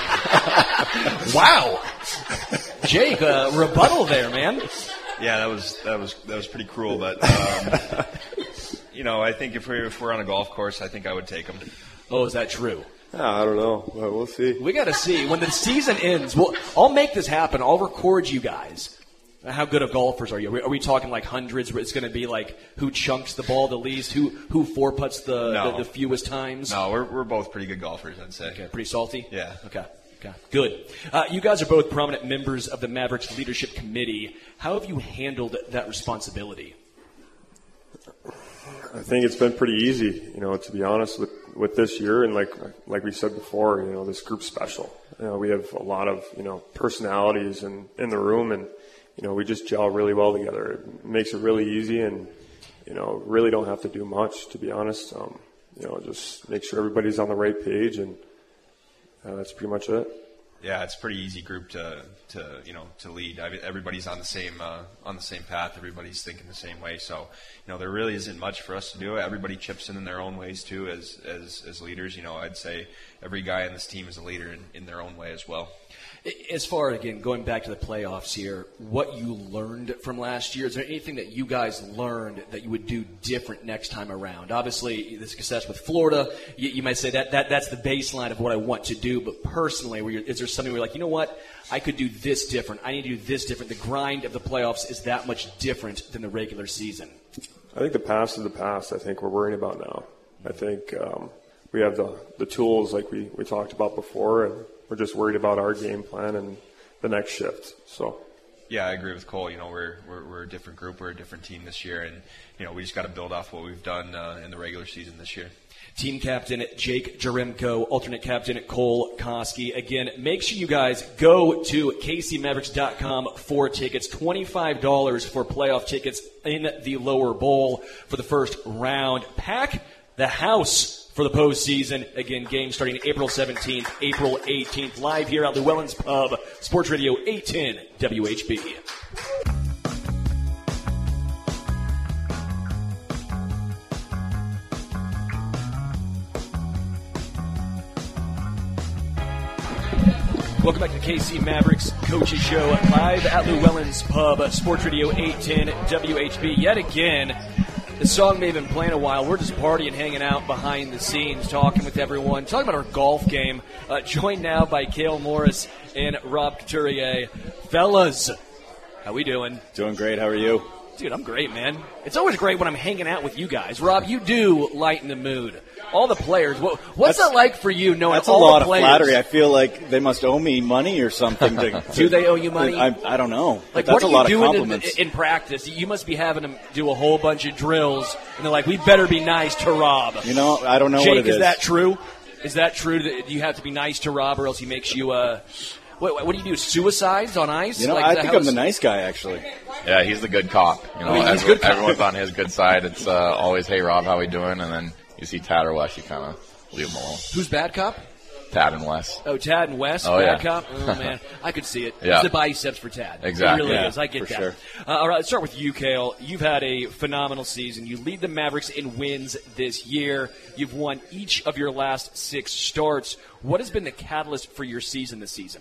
Wow. Jake, uh, rebuttal there, man. Yeah, that was that was that was pretty cruel, but um, you know, I think if we're if we're on a golf course, I think I would take him. Oh, is that true? Ah, I don't know, but we'll see. We got to see. When the season ends, we'll, I'll make this happen. I'll record you guys. How good of golfers are you? Are we, are we talking like hundreds where it's going to be like who chunks the ball the least, who who four putts the, No. the, the fewest times? No, we're we're both pretty good golfers, I'd say. Okay, pretty salty? Yeah. Okay. Okay, good. Uh, you guys are both prominent members of the Mavericks Leadership Committee. How have you handled that responsibility? I think it's been pretty easy, you know, to be honest with, with this year. And like like we said before, you know, this group's special. You know, we have a lot of, you know, personalities in, in the room, and, you know, we just gel really well together. It makes it really easy, and, you know, really don't have to do much, to be honest. Um, you know, just make sure everybody's on the right page, and uh, that's pretty much it. Yeah, it's a pretty easy group to, to you know, to lead. I mean, everybody's on the same uh, on the same path. Everybody's thinking the same way. So, you know, there really isn't much for us to do. Everybody chips in in their own ways too, as as as leaders. You know, I'd say every guy on this team is a leader in, in their own way as well. As far, again, going back to the playoffs here, what you learned from last year, is there anything that you guys learned that you would do different next time around? Obviously, the success with Florida, you, you might say that, that that's the baseline of what I want to do, but personally, where you're, is there something where you're like, you know what, I could do this different, I need to do this different. The grind of the playoffs is that much different than the regular season. I think the past is the past. I think we're worrying about now. I think um, we have the, the tools like we, we talked about before, and we're just worried about our game plan and the next shift. So, yeah, I agree with Cole. You know, we're we're, we're a different group. We're a different team this year, and you know, we just got to build off what we've done uh, in the regular season this year. Team captain Jake Jaremko, alternate captain Cole Koski. Again, make sure you guys go to K C Mavericks dot com for tickets. twenty-five dollars for playoff tickets in the lower bowl for the first round. Pack the house for the postseason. Again, game starting April seventeenth, April eighteenth, live here at Llewellyn's Pub, Sports Radio eight ten W H B. Welcome back to the K C Mavericks Coaches Show, live at Llewellyn's Pub, Sports Radio eight ten W H B. Yet again, the song may have been playing a while. We're just partying, hanging out behind the scenes, talking with everyone, talking about our golf game. Uh, joined now by Cale Morris and Rob Couturier. Fellas, how we doing? Doing great. How are you? Dude, I'm great, man. It's always great when I'm hanging out with you guys. Rob, you do lighten the mood. All the players. What, what's that's, that like for you knowing that's all a lot the players? Of flattery. I feel like they must owe me money or something. To, to, do they owe you money? I, I don't know. Like, that's what are a you lot doing of compliments. in, in practice? You must be having them do a whole bunch of drills, and they're like, we better be nice to Rob. You know, I don't know Jake, what it is. is that true? Is that true that you have to be nice to Rob or else he makes you, uh, what, what do you do, suicides on ice? You know, like, I think I'm the nice guy, actually. Yeah, he's the good cop. You know, I mean, he's everyone, good cop. Everyone's on his good side. It's uh, always, hey, Rob, how we doing? And then you see Tad or Wes, you kind of leave him alone. Who's bad cop? Tad and Wes. Oh, Tad and Wes, oh, bad yeah. cop? Oh, man. I could see it. Yeah. It's the biceps for Tad. Exactly. It really yeah, is. I get for that. Sure. Uh, all right, let's start with you, Cale. You've had a phenomenal season. You lead the Mavericks in wins this year. You've won each of your last six starts. What has been the catalyst for your season this season?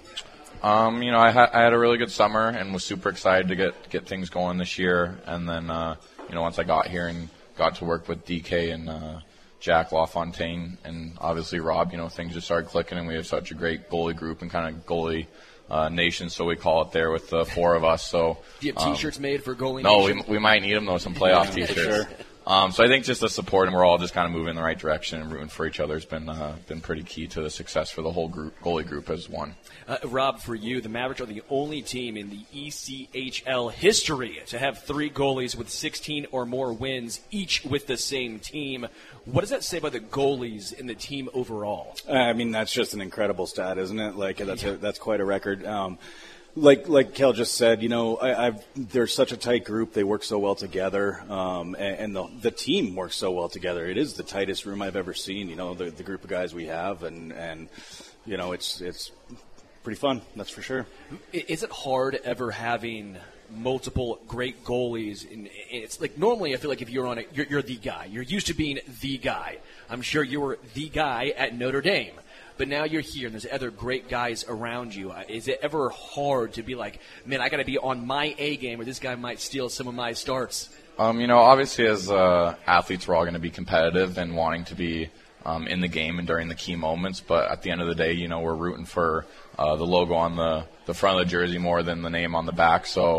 Um, you know, I, ha- I had a really good summer and was super excited to get, get things going this year. And then, uh, you know, once I got here and got to work with D K and uh, Jack LaFontaine and obviously Rob, you know, things just started clicking, and we have such a great goalie group and kind of goalie uh, nation, so we call it there with the four of us. So do you have um, T-shirts made for goalie no, nation? we, we might need them, though, some playoff yeah, T-shirts. Sure. Um, so I think just the support, and we're all just kind of moving in the right direction and rooting for each other has been uh, been pretty key to the success for the whole group, goalie group as one. Uh, Rob, for you, the Mavericks are the only team in the E C H L history to have three goalies with sixteen or more wins, each with the same team. What does that say about the goalies in the team overall? I mean, that's just an incredible stat, isn't it? Like, that's a, that's quite a record. Um, Like like Kel just said, you know, I, I've they're such a tight group. They work so well together, um, and, and the the team works so well together. It is the tightest room I've ever seen. You know, the the group of guys we have, and and you know, it's it's pretty fun. That's for sure. Is it hard ever having multiple great goalies? And it's like normally I feel like if you're on it, you're, you're the guy. You're used to being the guy. I'm sure you were the guy at Notre Dame. But now you're here, and there's other great guys around you. Is it ever hard to be like, man, I got to be on my A game, or this guy might steal some of my starts? Um, you know, obviously as uh, athletes, we're all going to be competitive and wanting to be um, in the game and during the key moments. But at the end of the day, you know, we're rooting for uh, the logo on the, the front of the jersey more than the name on the back. So,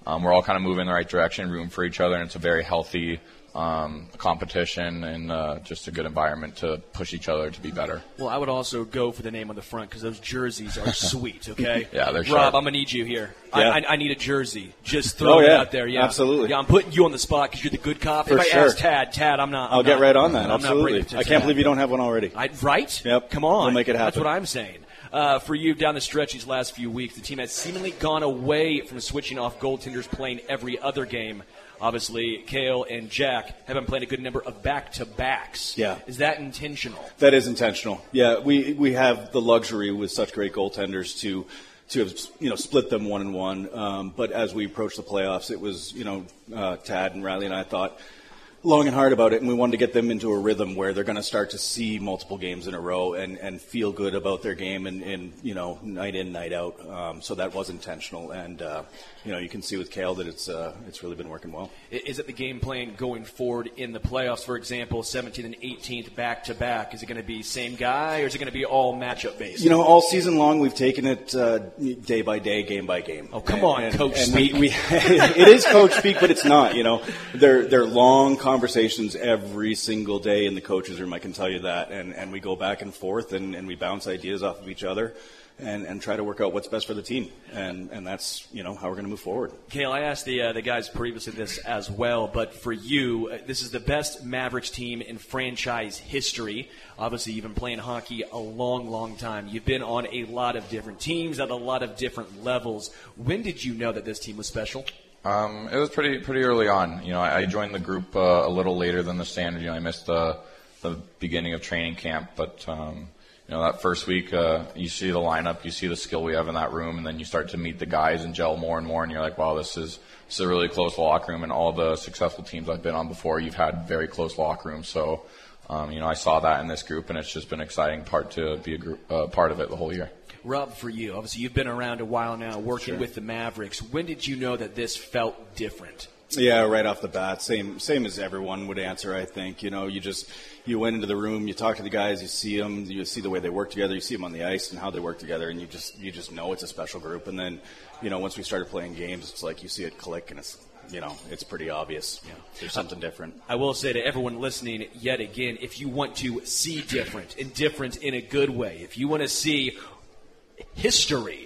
um, we're all kind of moving in the right direction, rooting for each other, and it's a very healthy um, competition and uh, just a good environment to push each other to be better. Well, I would also go for the name on the front because those jerseys are sweet, okay? Yeah, they're Rob, sharp. I'm going to need you here. Yeah. I, I, I need a jersey. Just throw Oh, it yeah. out there. Yeah, Absolutely. Yeah, I'm putting you on the spot because you're the good cop. For if I sure. ask Tad, Tad, I'm not. I'm I'll get not- right on that. I'm Absolutely. Not brave to I say can't that. believe you don't have one already. I, right? Yep. Come on. We'll make it happen. That's what I'm saying. Uh, for you, down the stretch these last few weeks, the team has seemingly gone away from switching off goaltenders playing every other game. Obviously, Kale and Jack have been playing a good number of back-to-backs. Yeah. Is that intentional? That is intentional. Yeah, we we have the luxury with such great goaltenders to to have you know split them one and one. Um, but as we approach the playoffs, it was you know uh, Tad and Riley and I thought long and hard about it, and we wanted to get them into a rhythm where they're going to start to see multiple games in a row and, and feel good about their game and, and you know night in night out. Um, so that was intentional, and uh, you know you can see with Kale that it's uh, it's really been working well. Is it the game plan going forward in the playoffs, for example, seventeenth and eighteenth back to back? Is it going to be same guy, or is it going to be all matchup based? You know, all season long we've taken it uh, day by day, game by game. Oh, come and, on, and, coach and speak. We, we it is coach speak, but it's not. You know, they're they're long conversations every single day in the coaches' room. I can tell you that, and and we go back and forth, and, and we bounce ideas off of each other. And, and try to work out what's best for the team, and and that's you know how we're going to move forward. Kale, I asked the uh, the guys previously this as well, but for you, uh, this is the best Mavericks team in franchise history. Obviously, you've been playing hockey a long, long time. You've been on a lot of different teams at a lot of different levels. When did you know that this team was special? Um, it was pretty pretty early on. You know, I, I joined the group uh, a little later than the standard. You know, I missed the the beginning of training camp, but. Um, You know, that first week, uh, you see the lineup, you see the skill we have in that room, and then you start to meet the guys and gel more and more, and you're like, wow, this is, this is a really close locker room, and all the successful teams I've been on before, you've had very close locker rooms. So, um, you know, I saw that in this group, and it's just been an exciting part to be a group, uh, part of it the whole year. Rob, for you, obviously you've been around a while now working Sure. with the Mavericks. When did you know that this felt different? Yeah, right off the bat, same same as everyone would answer. I think you know you just you went into the room, you talk to the guys, you see them, you see the way they work together, you see them on the ice and how they work together, and you just you just know it's a special group. And then you know once we started playing games, it's like you see it click, and it's you know it's pretty obvious. Yeah, there's something different. I will say to everyone listening yet again, if you want to see different and different in a good way, if you want to see history.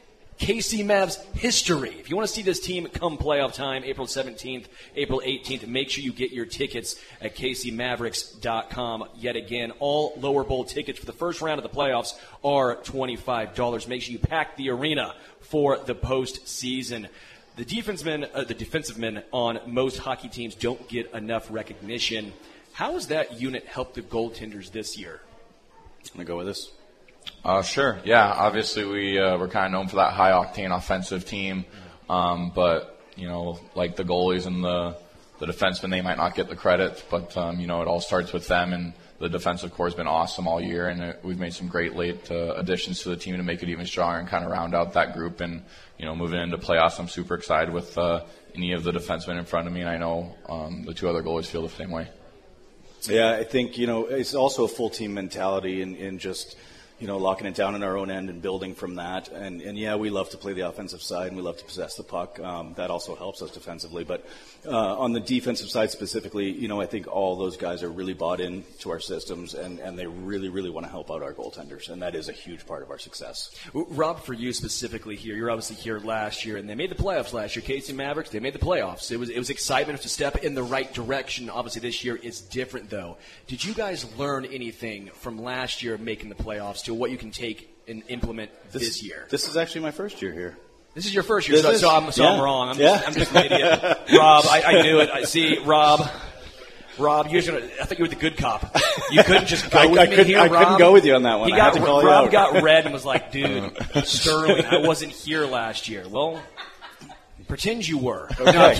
K C Mavs history. If you want to see this team come playoff time, April seventeenth, April eighteenth, make sure you get your tickets at K C Mavericks dot com. Yet again, all lower bowl tickets for the first round of the playoffs are twenty-five dollars. Make sure you pack the arena for the postseason. The defensemen, uh, the defensive men on most hockey teams don't get enough recognition. How has that unit helped the goaltenders this year? I'm gonna go with this. Uh, sure. Yeah. Obviously, we uh, we're kind of known for that high octane offensive team, um, but you know, like the goalies and the the defensemen, they might not get the credit, but um, you know, it all starts with them. And the defensive core has been awesome all year, and it, we've made some great late uh, additions to the team to make it even stronger and kind of round out that group. And you know, moving into playoffs, I'm super excited with uh, any of the defensemen in front of me, and I know um, the two other goalies feel the same way. Yeah, I think you know it's also a full team mentality and in, in just. You know, locking it down on our own end and building from that. And, and yeah, we love to play the offensive side and we love to possess the puck. Um, that also helps us defensively. But uh, on the defensive side specifically, you know, I think all those guys are really bought in to our systems and, and they really, really want to help out our goaltenders. And that is a huge part of our success. Rob, for you specifically here, you're obviously here last year, and they made the playoffs last year. K C Mavericks, they made the playoffs. It was it was excitement to step in the right direction. Obviously, this year is different, though. Did you guys learn anything from last year making the playoffs to what you can take and implement this, this year? This is actually my first year here. This is your first year, This so, is- so, I'm, so yeah. I'm wrong. I'm, Yeah. just, I'm just an idiot. Rob, I, I knew it. I see, Rob. Rob, you're gonna, I thought you were the good cop. You couldn't just go I- with I me couldn't- here, I Rob. couldn't go with you on that one. He I got, had to call you Rob out. got red and was like, dude, Sterling, I wasn't here last year. Well, pretend you were. No,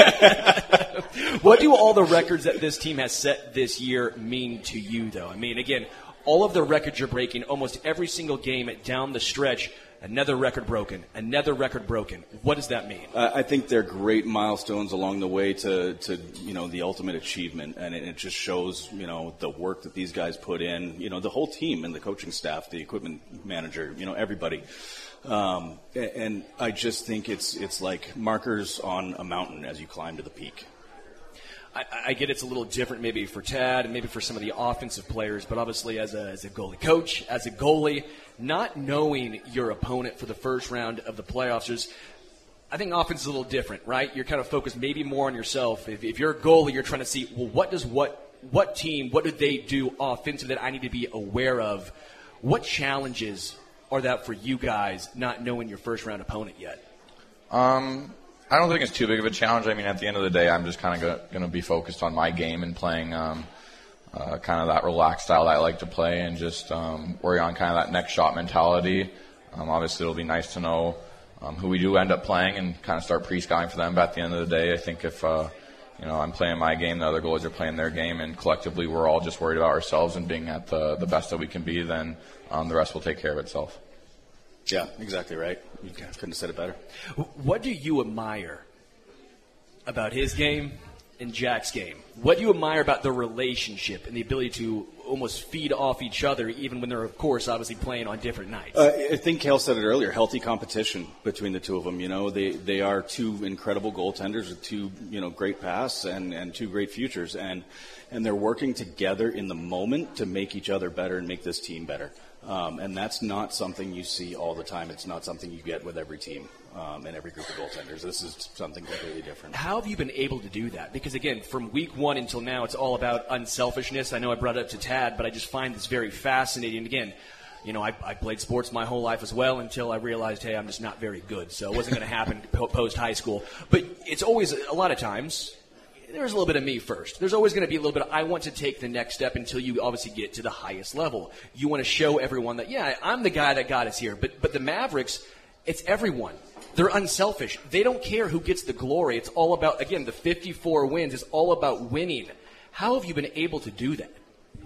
yeah. What do all the records that this team has set this year mean to you, though? I mean, again, all of the records you're breaking, almost every single game down the stretch, another record broken, another record broken. What does that mean? Uh, I think they're great milestones along the way to, to you know the ultimate achievement, and it, it just shows you know the work that these guys put in. You know the whole team and the coaching staff, the equipment manager, you know everybody. Um, and I just think it's it's like markers on a mountain as you climb to the peak. I, I get it's a little different maybe for Tad and maybe for some of the offensive players, but obviously as a, as a goalie coach, as a goalie, not knowing your opponent for the first round of the playoffs, there's, I think offense is a little different, right? You're kind of focused maybe more on yourself. If, if you're a goalie, you're trying to see, well, what does what what team, what do they do offensively that I need to be aware of? What challenges are that for you guys, not knowing your first round opponent yet? Um, I don't think it's too big of a challenge. I mean, at the end of the day, I'm just kind of going to be focused on my game and playing um, uh, kind of that relaxed style that I like to play, and just um, worry on kind of that next shot mentality. Um, obviously, it'll be nice to know um, who we do end up playing and kind of start pre-scouting for them. But at the end of the day, I think if uh, you know I'm playing my game, the other goalies are playing their game, and collectively we're all just worried about ourselves and being at the the best that we can be, then um, the rest will take care of itself. Yeah, exactly right. You couldn't have said it better. What do you admire about his game and Jack's game? What do you admire about the relationship and the ability to almost feed off each other, even when they're, of course, obviously playing on different nights? Uh, I think Kale said it earlier, healthy competition between the two of them. You know, they, they are two incredible goaltenders with two, you know, great pasts and, and two great futures. And, and they're working together in the moment to make each other better and make this team better. Um, and that's not something you see all the time. It's not something you get with every team um, and every group of goaltenders. This is something completely different. How have you been able to do that? Because, again, from week one until now, it's all about unselfishness. I know I brought it up to Tad, but I just find this very fascinating. Again, you know, I, I played sports my whole life as well until I realized, hey, I'm just not very good. So it wasn't going to happen post-high school. But it's always, a lot of times, there's a little bit of me first. There's always going to be a little bit of, I want to take the next step until you obviously get to the highest level. You want to show everyone that, yeah, I'm the guy that got us here. But but the Mavericks, it's everyone. They're unselfish. They don't care who gets the glory. It's all about, again, the fifty-four wins is all about winning. How have you been able to do that?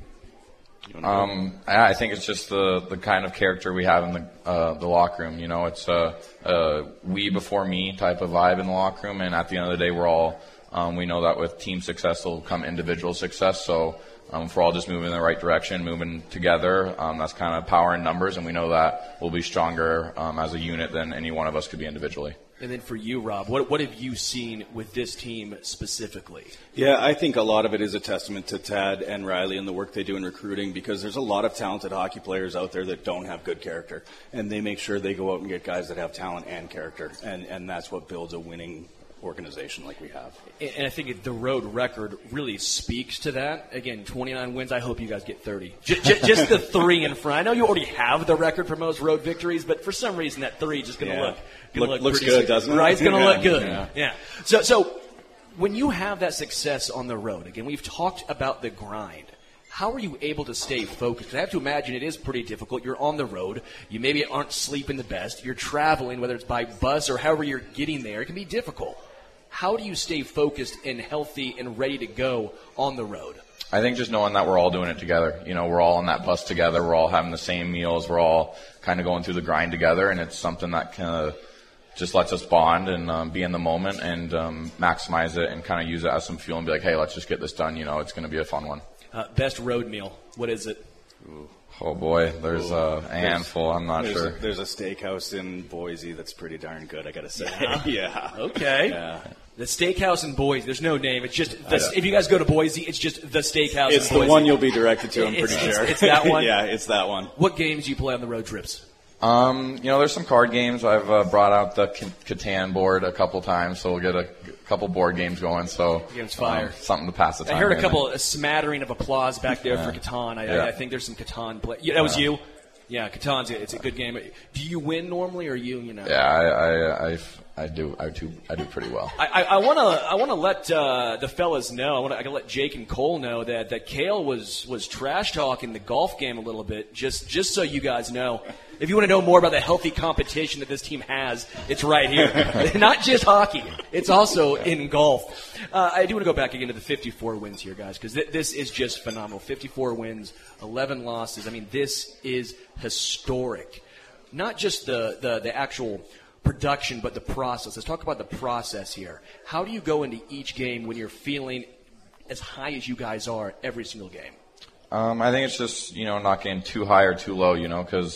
Um, I think it's just the, the kind of character we have in the uh, the locker room. You know, it's a, a we before me type of vibe in the locker room, and at the end of the day, we're all Um, we know that with team success will come individual success. So um, if we're all just moving in the right direction, moving together, um, that's kind of power in numbers. And we know that we'll be stronger um, as a unit than any one of us could be individually. And then for you, Rob, what, what have you seen with this team specifically? Yeah, I think a lot of it is a testament to Tad and Riley and the work they do in recruiting, because there's a lot of talented hockey players out there that don't have good character. And they make sure they go out and get guys that have talent and character. And, and that's what builds a winning organization like we have. And I think the road record really speaks to that. Again, twenty-nine wins. I hope you guys get thirty. Just, just the three in front. I know you already have the record for most road victories, but for some reason that three is just going to yeah. look, gonna look look looks pretty good, sick. doesn't it? Right, it's going to yeah. look good. Yeah. yeah. So, so when you have that success on the road, again, we've talked about the grind. How are you able to stay focused? 'Cause I have to imagine it is pretty difficult. You're on the road. You maybe aren't sleeping the best. You're traveling, whether it's by bus or however you're getting there. It can be difficult. How do you stay focused and healthy and ready to go on the road? I think just knowing that we're all doing it together. You know, we're all on that bus together. We're all having the same meals. We're all kind of going through the grind together, and it's something that kind of just lets us bond and um, be in the moment and um, maximize it and kind of use it as some fuel and be like, hey, let's just get this done. You know, it's going to be a fun one. Uh, best road meal, what is it? Ooh. Oh, boy, there's a handful. I'm not there's sure. A, there's a steakhouse in Boise that's pretty darn good, I got to say. Yeah. yeah. Okay. Yeah. The steakhouse in Boise. There's no name. It's just, the, if you guys go to Boise, it's just the steakhouse It's in Boise. the one you'll be directed to, I'm it's, pretty it's, sure. It's that one? Yeah, it's that one. What games do you play on the road trips? Um, you know, there's some card games. I've uh, brought out the Catan board a couple times, so we'll get a couple board games going. So game's fire. Um, something to pass the time. I heard a in. couple, a smattering of applause back there yeah. for Catan. I, yeah. I, I think there's some Catan play. Yeah, that was yeah. you. Yeah, Catan's it's a good game. Do you win normally, or you, you know? Yeah, I, I, I, I do, I do, I do pretty well. I, I want to, I want to let uh, the fellas know. I want to let Jake and Cole know that, that Kale was was trash talking the golf game a little bit. Just, just so you guys know, if you want to know more about the healthy competition that this team has, it's right here. Not just hockey; it's also in golf. Uh, I do want to go back again to the fifty-four wins here, guys, because th- this is just phenomenal. fifty-four wins, eleven losses. I mean, this is historic. Not just the, the, the actual production, but the process. Let's talk about the process here. How do you go into each game when you're feeling as high as you guys are every single game? Um, I think it's just, you know, not getting too high or too low, you know, because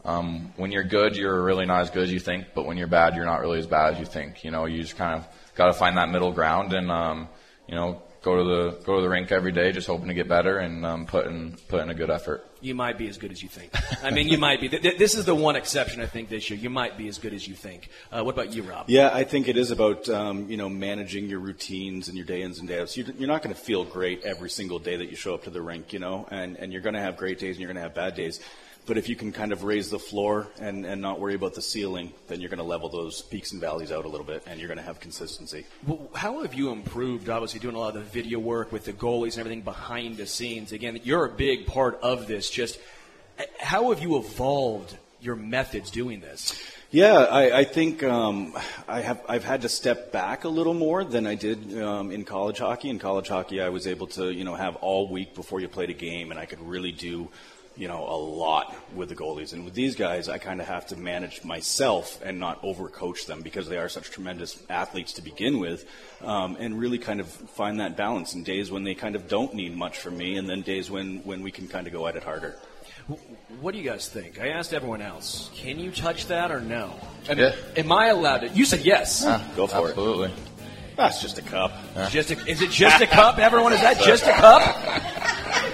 um, when you're good, you're really not as good as you think, but when you're bad, you're not really as bad as you think. You know, you just kind of got to find that middle ground and, um, you know, go to the go to the rink every day, just hoping to get better and um, put in put in a good effort. You might be as good as you think. I mean, you might be. This is the one exception, I think, this year. You might be as good as you think. Uh, what about you, Rob? Yeah, I think it is about um, you know managing your routines and your day ins and day outs. You're, you're not going to feel great every single day that you show up to the rink, you know, and, and you're going to have great days and you're going to have bad days. But if you can kind of raise the floor and, and not worry about the ceiling, then you're going to level those peaks and valleys out a little bit, and you're going to have consistency. Well, how have you improved, obviously, doing a lot of the video work with the goalies and everything behind the scenes? Again, you're a big part of this. Just how have you evolved your methods doing this? Yeah, I, I think um, I have, I've had to step back a little more than I did um, in college hockey. In college hockey, I was able to, you know, have all week before you played a game, and I could really do – you know, a lot with the goalies. And with these guys, I kind of have to manage myself and not overcoach them because they are such tremendous athletes to begin with, um, and really kind of find that balance in days when they kind of don't need much from me and then days when, when we can kind of go at it harder. What do you guys think? I asked everyone else. Can you touch that or no? I mean, Yeah. Am I allowed to? You said yes. Yeah, Go for it. absolutely. That's just a cup. Just a, is it just a cup? Everyone, is that just a cup?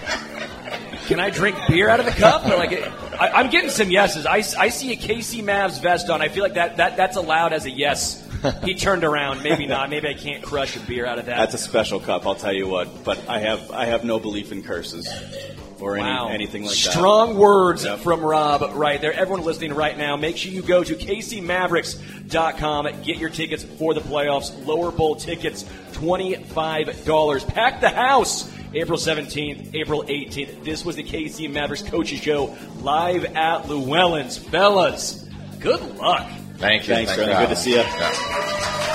Can I drink beer out of the cup? Or like, I, I'm getting some yeses. I, I see a K C Mavs vest on. I feel like that, that that's allowed as a yes. He turned around. Maybe not. Maybe I can't crush a beer out of that. That's a special cup, I'll tell you what. But I have I have no belief in curses or any, Wow. anything like that. Strong words Yep. from Rob right there. Everyone listening right now, make sure you go to K C Mavericks dot com. Get your tickets for the playoffs. Lower bowl tickets, twenty-five dollars. Pack the house. April seventeenth, April eighteenth. This was the K C Mavericks Coaches Show live at Llewellyn's. Fellas, good luck. Thank you. Thanks, for Ronnie. having Good to us. see you. Yeah.